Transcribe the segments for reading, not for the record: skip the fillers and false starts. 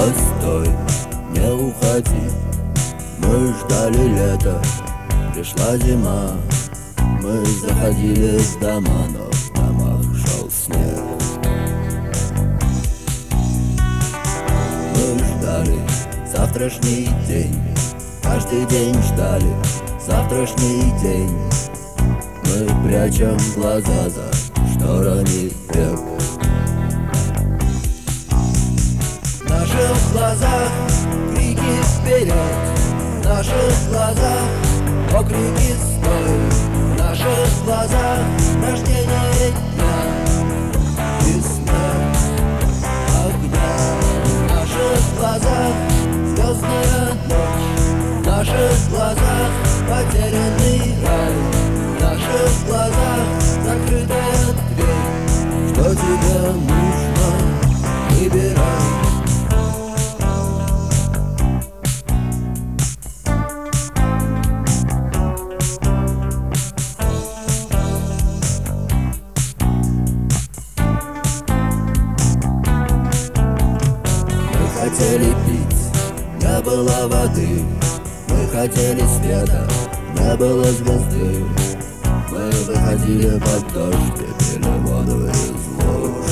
Постой, не уходи. Мы ждали лета, пришла зима. Мы заходили в дома, но в домах шел снег. Мы ждали завтрашний день, каждый день ждали завтрашний день. Мы прячем глаза за шторами век. В наших глазах крики вперед, в наших глазах окрики стой, в наших глазах рождение дня и смерть огня. В наших глазах звездная ночь, в наших глазах потерянный рай, в наших глазах закрытая дверь. Что тебе нужно, выбирай. Мы хотели пить, не было воды. Мы хотели света, не было звезды. Мы выходили под дождь и пили воду из луж.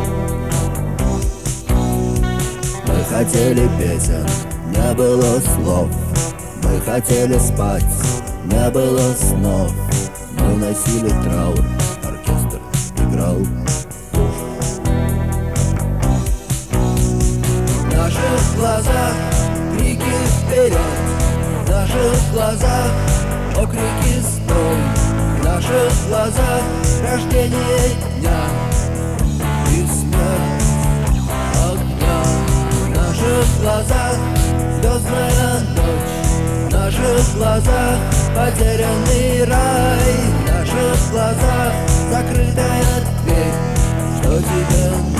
Мы хотели песен, не было слов. Мы хотели спать, не было снов. Мы носили траур, оркестр играл. В наших глазах крики вперед, в наших глазах окрики стой, в наших глазах рождение дня и смерть огня. В наших глазах звездная ночь, в наших глазах потерянный рай, в наших глазах закрытая дверь. Что тебе